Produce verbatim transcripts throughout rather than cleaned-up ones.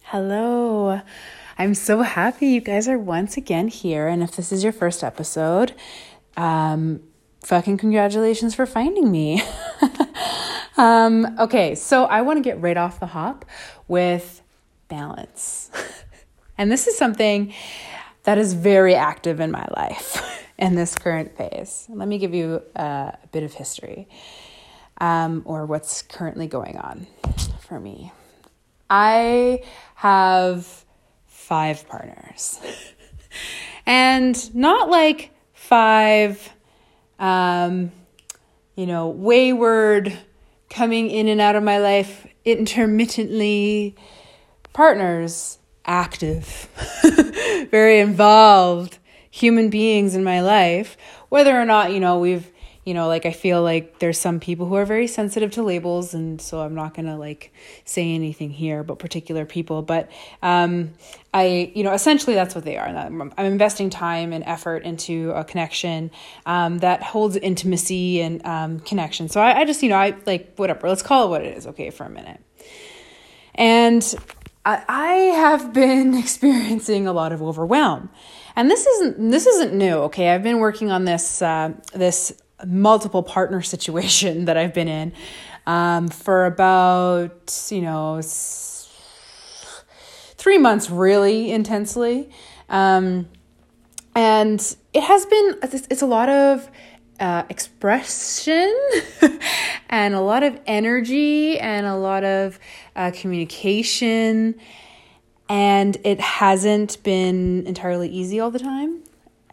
Hello. I'm so happy you guys are once again here. And if this is your first episode, um, fucking congratulations for finding me. um, okay, so I want to get right off the hop with balance. And this is something that is very active in my life in this current phase. Let me give you uh, a bit of history um, or what's currently going on for me. I have five partners and not like five, um, you know, wayward coming in and out of my life intermittently partners, active, very involved human beings in my life, whether or not, you know, we've, you know, like I feel like there's some people who are very sensitive to labels, and so I'm not going to like say anything here about particular people, but um, I, you know, essentially that's what they are. I'm, I'm investing time and effort into a connection um, that holds intimacy and um, connection. So I, I just, you know, I like, whatever, let's call it what it is, okay, for a minute. And I, I have been experiencing a lot of overwhelm. And this isn't, this isn't new, okay? I've been working on this, uh, this multiple partner situation that I've been in um, for about, you know, s- three months really intensely. Um, and it has been, it's, it's a lot of uh, expression and a lot of energy and a lot of uh, communication. And it hasn't been entirely easy all the time.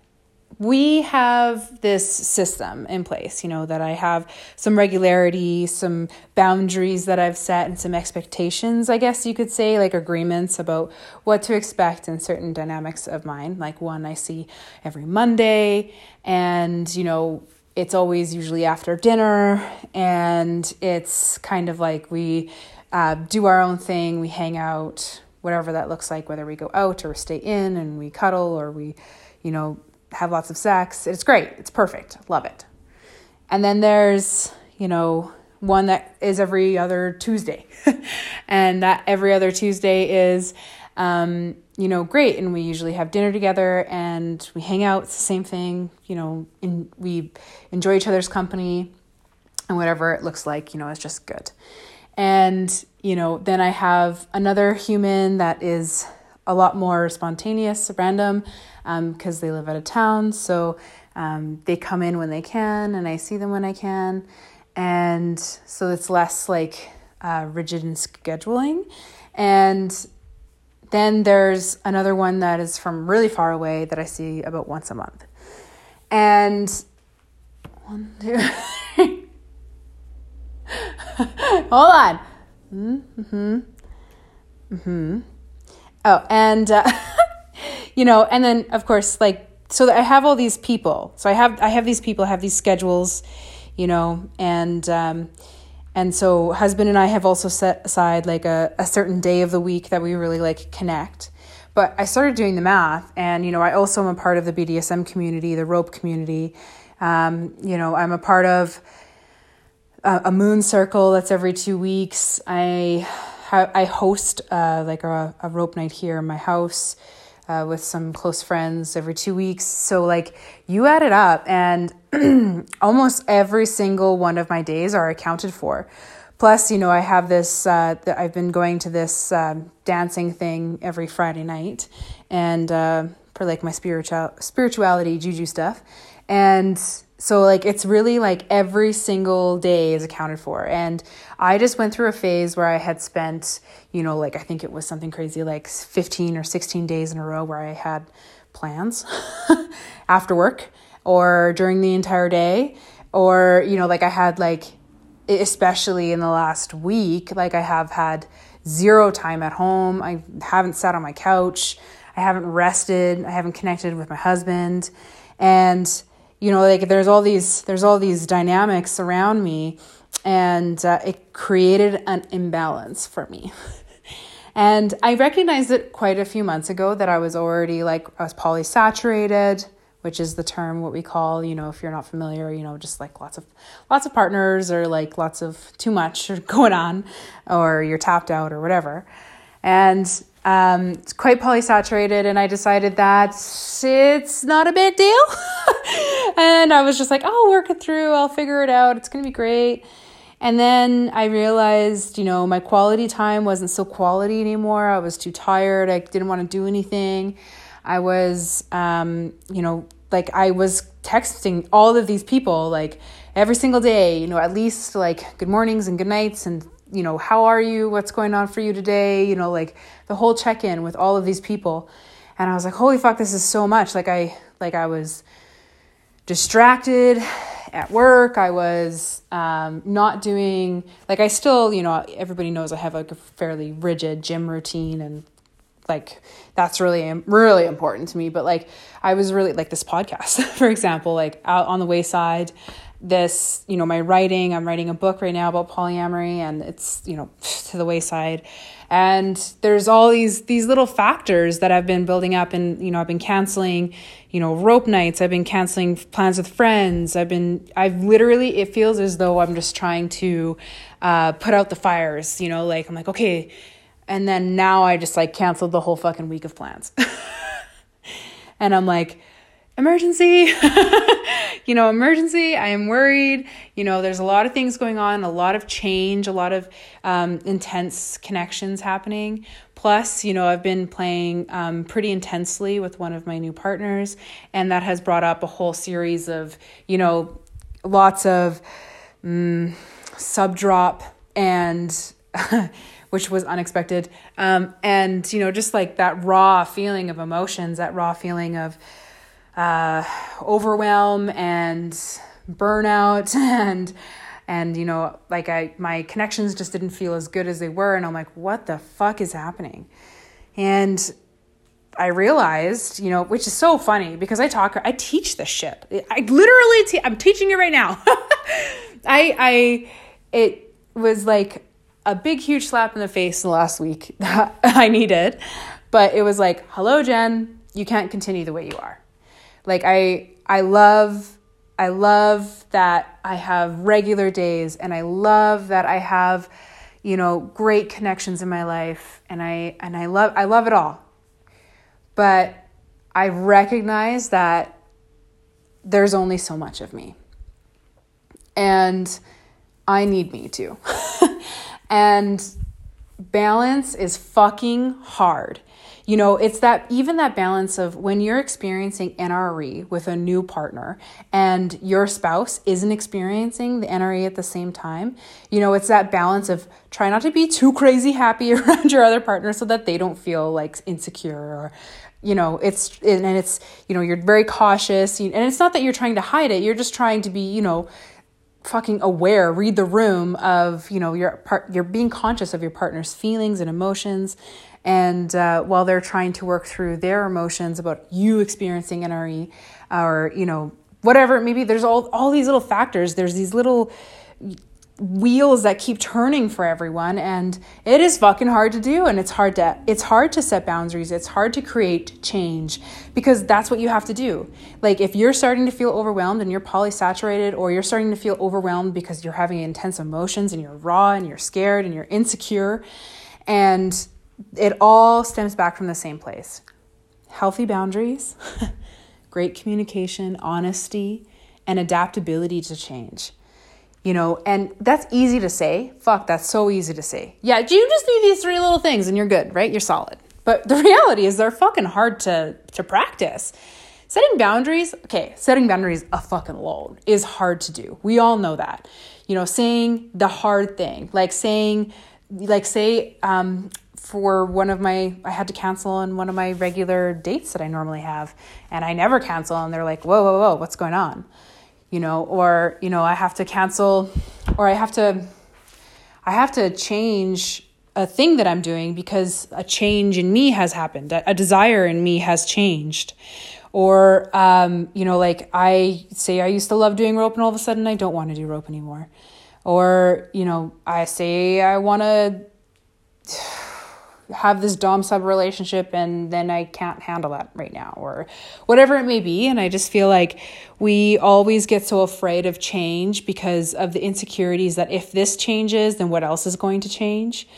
We have this system in place, you know, that I have some regularity, some boundaries that I've set, and some expectations, I guess you could say, like agreements about what to expect in certain dynamics of mine. Like one I see every Monday, and, you know, it's always usually after dinner, and it's kind of like we uh, do our own thing, we hang out, whatever that looks like, whether we go out or stay in and we cuddle or we, you know, have lots of sex. It's great. It's perfect. Love it. And then there's, you know, one that is every other Tuesday. And that every other Tuesday is, um, you know, great. And we usually have dinner together and we hang out. It's the same thing. You know, in, we enjoy each other's company and whatever it looks like, you know, it's just good. And, you know, then I have another human that is a lot more spontaneous, random, because um, they live out of town. So um, they come in when they can, and I see them when I can. And so it's less like uh, rigid in scheduling. And then there's another one that is from really far away that I see about once a month. And one, two, three. Hold on. Mm-hmm. Mm-hmm. Oh, and, uh, you know, and then of course, like, so that I have all these people. So I have, I have these people, I have these schedules, you know, and, um, and so husband and I have also set aside like a, a certain day of the week that we really like connect. But I started doing the math, and, you know, I also am a part of the B D S M community, the rope community. Um, you know, I'm a part of a, a moon circle that's every two weeks. I I host uh, like a, a rope night here in my house uh, with some close friends every two weeks. So like you add it up, and almost every single one of my days are accounted for. Plus, you know, I have this, uh, th- I've been going to this um, dancing thing every Friday night, and uh, for like my spiritual spirituality, juju stuff. And so like, it's really like every single day is accounted for. And I just went through a phase where I had spent, you know, like, I think it was something crazy, like fifteen or sixteen days in a row where I had plans after work or during the entire day, or, you know, like I had like, especially in the last week, like I have had zero time at home. I haven't sat on my couch. I haven't rested. I haven't connected with my husband. And, you know, like there's all these, there's all these dynamics around me, and uh, it created an imbalance for me. And I recognized it quite a few months ago that I was already like, I was polysaturated, which is the term, what we call, you know, if you're not familiar, you know, just like lots of, lots of partners, or like lots of too much going on, or you're tapped out or whatever. And, Um, it's quite polysaturated, and I decided that it's not a big deal. And I was just like, I'll work it through. I'll figure it out. It's going to be great. And then I realized, you know, my quality time wasn't so quality anymore. I was too tired. I didn't want to do anything. I was, um, you know, like I was texting all of these people like every single day, you know, at least like good mornings and good nights and, you know, how are you? What's going on for you today? You know, like the whole check-in with all of these people. And I was like, holy fuck, this is so much. Like I, like I was distracted at work. I was um, not doing, like I still, you know, everybody knows I have like a fairly rigid gym routine, and like that's really, really important to me. But like I was really like this podcast, for example, like out on the wayside, this, you know, my writing, I'm writing a book right now about polyamory, and it's, you know, to the wayside. And there's all these, these little factors that I've been building up, and, you know, I've been canceling, you know, rope nights. I've been canceling plans with friends. I've been, I've literally, it feels as though I'm just trying to uh, put out the fires, you know, like I'm like, okay. And then now I just like canceled the whole fucking week of plans. And I'm like, emergency, you know, emergency. I am worried. You know, there's a lot of things going on, a lot of change, a lot of um, intense connections happening. Plus, you know, I've been playing um, pretty intensely with one of my new partners, and that has brought up a whole series of, you know, lots of um, sub drop and which was unexpected. Um, and, you know, just like that raw feeling of emotions, that raw feeling of uh, overwhelm and burnout and, and, you know, like I, my connections just didn't feel as good as they were. And I'm like, what the fuck is happening? And I realized, you know, which is so funny because I talk, I teach this shit. I literally, te- I'm teaching it right now. I, I, it was like a big, huge slap in the face in the last week that I needed, but it was like, hello, Jen, you can't continue the way you are. Like I, I love, I love that I have regular days, and I love that I have, you know, great connections in my life, and I, and I love, I love it all. But I recognize that there's only so much of me, and I need me too. And balance is fucking hard. You know, it's that, even that balance of when you're experiencing N R E with a new partner and your spouse isn't experiencing the N R E at the same time. You know, it's that balance of try not to be too crazy happy around your other partner so that they don't feel like insecure, or, you know, it's, and it's, you know, you're very cautious, and it's not that you're trying to hide it. You're just trying to be, you know, fucking aware, read the room of, you know, your part, you're being conscious of your partner's feelings and emotions. And uh, while they're trying to work through their emotions about you experiencing N R E, or, you know, whatever, maybe there's all, all these little factors. There's these little wheels that keep turning for everyone. And it is fucking hard to do. And it's hard to, it's hard to set boundaries. It's hard to create change, because that's what you have to do. Like if you're starting to feel overwhelmed and you're polysaturated, or you're starting to feel overwhelmed because you're having intense emotions and you're raw and you're scared and you're insecure, and it all stems back from the same place. Healthy boundaries, great communication, honesty, and adaptability to change. You know, and that's easy to say. Fuck, that's so easy to say. Yeah, you just need these three little things and you're good, right? You're solid. But the reality is they're fucking hard to, to practice. Setting boundaries, okay, setting boundaries a fucking alone is hard to do. We all know that. You know, saying the hard thing, like saying, like say, um, for one of my, I had to cancel on one of my regular dates that I normally have, and I never cancel, and they're like, whoa, whoa, whoa, what's going on? You know, or, you know, I have to cancel, or I have to, I have to change a thing that I'm doing because a change in me has happened. A, a desire in me has changed. Or, um, you know, like I say I used to love doing rope and all of a sudden I don't want to do rope anymore. Or, you know, I say I want to have this dom sub relationship and then I can't handle that right now, or whatever it may be. And I just feel like we always get so afraid of change because of the insecurities that if this changes, then what else is going to change?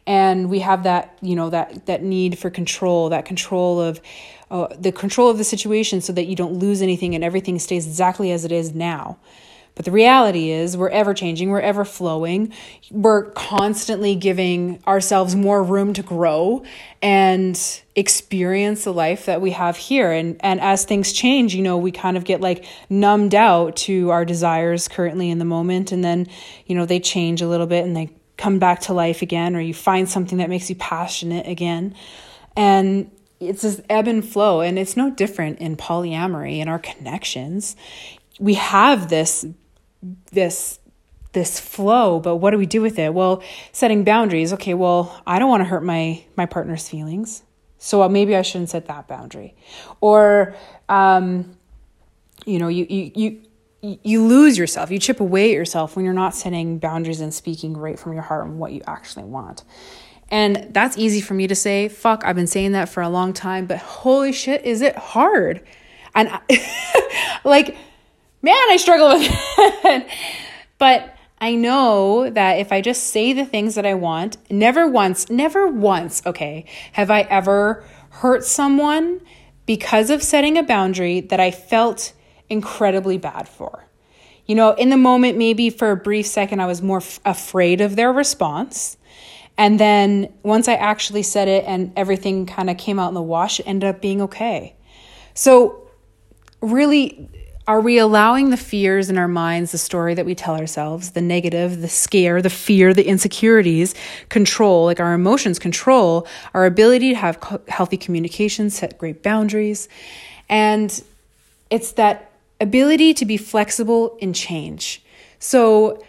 And we have that, you know, that, that need for control, that control of uh, the control of the situation so that you don't lose anything and everything stays exactly as it is now. But the reality is we're ever changing, we're ever flowing. We're constantly giving ourselves more room to grow and experience the life that we have here. And, and as things change, you know, we kind of get like numbed out to our desires currently in the moment. And then, you know, they change a little bit and they come back to life again, or you find something that makes you passionate again. And it's this ebb and flow. And it's no different in polyamory and our connections. We have this this this flow, but what do we do with it? Well, setting boundaries. Okay, well, I don't want to hurt my my partner's feelings, so maybe I shouldn't set that boundary. Or um you know, you you you you lose yourself, you chip away at yourself when you're not setting boundaries and speaking right from your heart and what you actually want. And that's easy for me to say. Fuck, I've been saying that for a long time, but holy shit, is it hard? And I, like man, I struggle with it. But I know that if I just say the things that I want, never once, never once, okay, have I ever hurt someone because of setting a boundary that I felt incredibly bad for. You know, in the moment, maybe for a brief second, I was more f- afraid of their response. And then once I actually said it and everything kind of came out in the wash, it ended up being okay. So really, are we allowing the fears in our minds, the story that we tell ourselves, the negative, the scare, the fear, the insecurities, control, like our emotions control our ability to have co- healthy communication, set great boundaries. And it's that ability to be flexible in change. So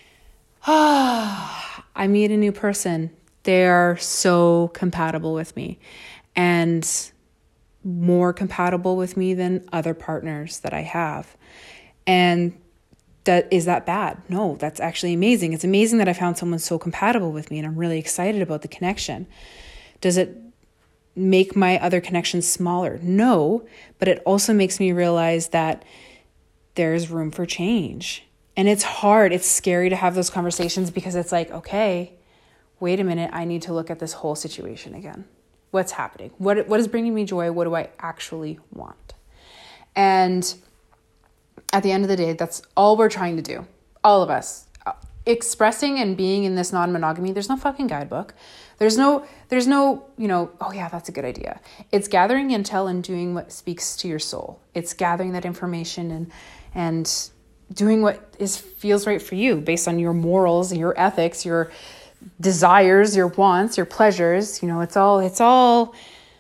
ah, I meet a new person. They are so compatible with me. And more compatible with me than other partners that I have. And that is that bad? No, that's actually amazing. It's amazing that I found someone so compatible with me and I'm really excited about the connection. Does it make my other connections smaller? No, but it also makes me realize that there's room for change. And it's hard. It's scary to have those conversations because it's like, okay, wait a minute. I need to look at this whole situation again. What's happening? What what is bringing me joy? What do I actually want? And at the end of the day, that's all we're trying to do. All of us. Expressing and being in this non-monogamy, there's no fucking guidebook. There's no, there's no, you know, oh yeah, that's a good idea. It's gathering intel and doing what speaks to your soul. It's gathering that information and and doing what is feels right for you based on your morals, your ethics, your desires, your wants, your pleasures. You know, it's all, it's all,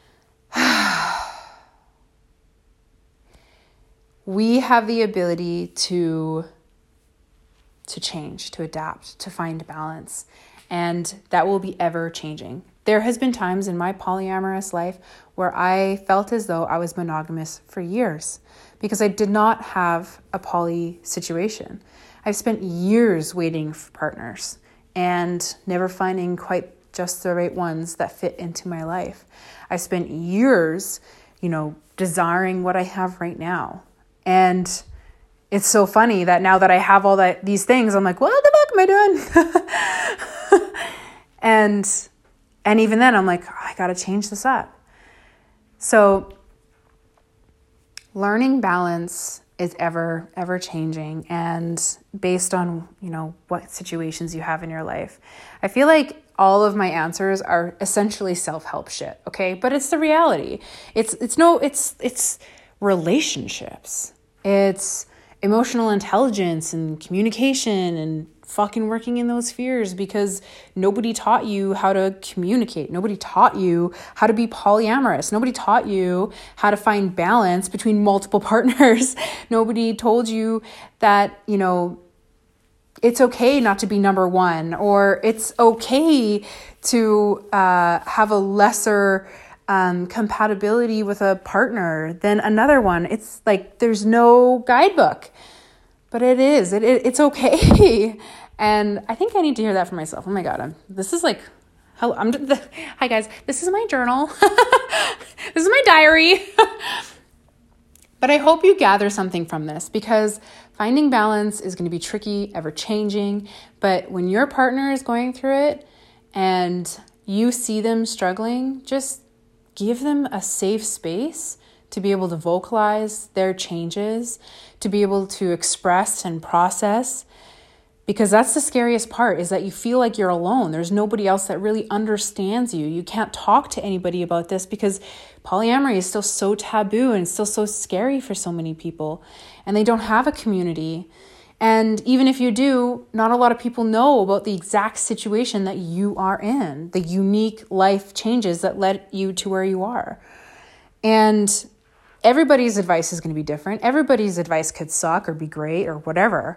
we have the ability to, to change, to adapt, to find balance. And that will be ever changing. There has been times in my polyamorous life where I felt as though I was monogamous for years because I did not have a poly situation. I've spent years waiting for partners and never finding quite just the right ones that fit into my life. I spent years, you know, desiring what I have right now. And it's so funny that now that I have all that these things, I'm like, what the fuck am I doing? and and even then I'm like, oh, I gotta change this up. So learning balance is ever, ever changing and based on, you know, what situations you have in your life. I feel like all of my answers are essentially self-help shit, okay? But it's the reality. It's it's no, it's it's relationships. It's emotional intelligence and communication and fucking working in those fears because nobody taught you how to communicate. Nobody taught you how to be polyamorous. Nobody taught you how to find balance between multiple partners. Nobody told you that, you know, it's okay not to be number one, or it's okay to uh, have a lesser um, compatibility with a partner than another one. It's like there's no guidebook, but it is. It, it it's okay. And I think I need to hear that for myself. Oh my God, I'm, this is like, hello, I'm, the, hi guys, this is my journal. This is my diary. But I hope you gather something from this because finding balance is going to be tricky, ever changing. But when your partner is going through it and you see them struggling, just give them a safe space to be able to vocalize their changes, to be able to express and process. Because that's the scariest part, is that you feel like you're alone. There's nobody else that really understands you. You can't talk to anybody about this because polyamory is still so taboo and still so scary for so many people. And they don't have a community. And even if you do, not a lot of people know about the exact situation that you are in, the unique life changes that led you to where you are. And everybody's advice is going to be different. Everybody's advice could suck or be great or whatever.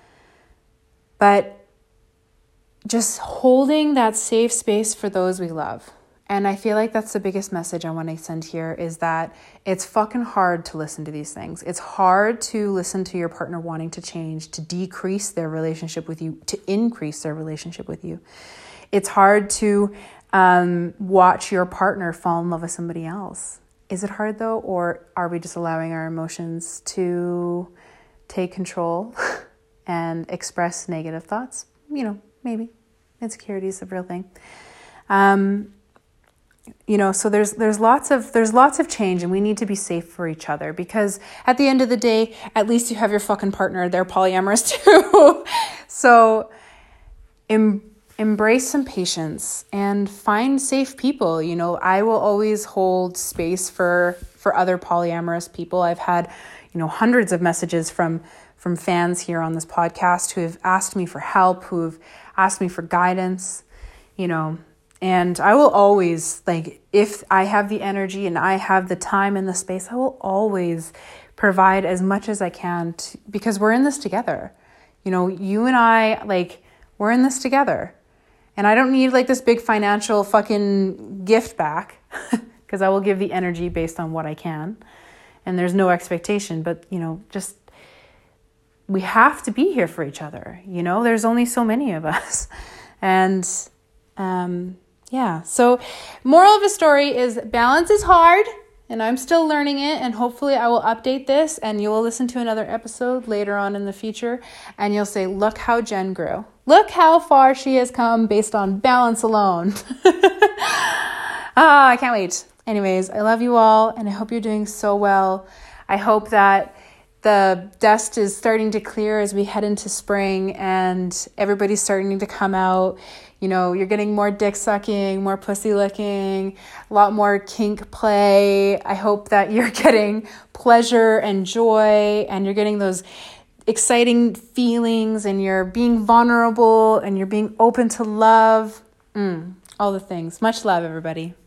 But just holding that safe space for those we love. And I feel like that's the biggest message I want to send here, is that it's fucking hard to listen to these things. It's hard to listen to your partner wanting to change, to decrease their relationship with you, to increase their relationship with you. It's hard to um, watch your partner fall in love with somebody else. Is it hard though? Or are we just allowing our emotions to take control and express negative thoughts? You know, maybe. Insecurity is a real thing. Um, you know, so there's there's lots of there's lots of change, and we need to be safe for each other, because at the end of the day, at least you have your fucking partner. They're polyamorous too. So em- embrace some patience and find safe people. You know, I will always hold space for for other polyamorous people. I've had, you know, hundreds of messages from from fans here on this podcast who have asked me for help, who have asked me for guidance, you know, and I will always, like, if I have the energy and I have the time and the space, I will always provide as much as I can to, because we're in this together. You know, you and I, like, we're in this together. And I don't need, like, this big financial fucking gift back, because I will give the energy based on what I can. And there's no expectation, but, you know, just, we have to be here for each other. You know, there's only so many of us. And um, yeah, so moral of the story is balance is hard, and I'm still learning it. And hopefully I will update this and you will listen to another episode later on in the future. And you'll say, look how Jen grew. Look how far she has come based on balance alone. Ah, I can't wait. Anyways, I love you all, and I hope you're doing so well. I hope that the dust is starting to clear as we head into spring and everybody's starting to come out. You know, you're getting more dick sucking, more pussy licking, a lot more kink play. I hope that you're getting pleasure and joy, and you're getting those exciting feelings, and you're being vulnerable, and you're being open to love. Mm, all the things. Much love, everybody.